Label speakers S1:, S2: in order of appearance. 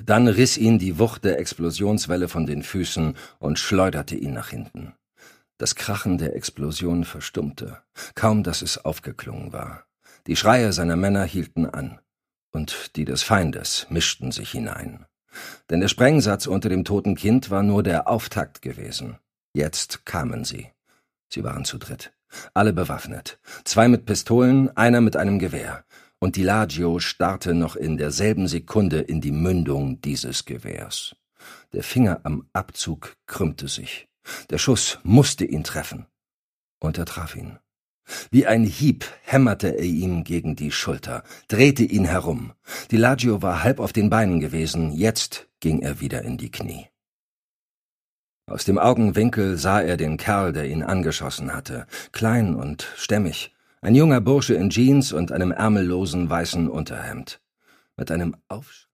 S1: Dann riss ihn die Wucht der Explosionswelle von den Füßen und schleuderte ihn nach hinten. Das Krachen der Explosion verstummte, kaum dass es aufgeklungen war. Die Schreie seiner Männer hielten an, und die des Feindes mischten sich hinein. Denn der Sprengsatz unter dem toten Kind war nur der Auftakt gewesen. Jetzt kamen sie. Sie waren zu dritt, alle bewaffnet, 2 mit Pistolen, einer mit einem Gewehr, und die Lagio starrte noch in derselben Sekunde in die Mündung dieses Gewehrs. Der Finger am Abzug krümmte sich. Der Schuss musste ihn treffen. Und er traf ihn. Wie ein Hieb hämmerte er ihm gegen die Schulter, drehte ihn herum. Die Lagio war halb auf den Beinen gewesen, jetzt ging er wieder in die Knie. Aus dem Augenwinkel sah er den Kerl, der ihn angeschossen hatte, klein und stämmig, ein junger Bursche in Jeans und einem ärmellosen weißen Unterhemd. Mit einem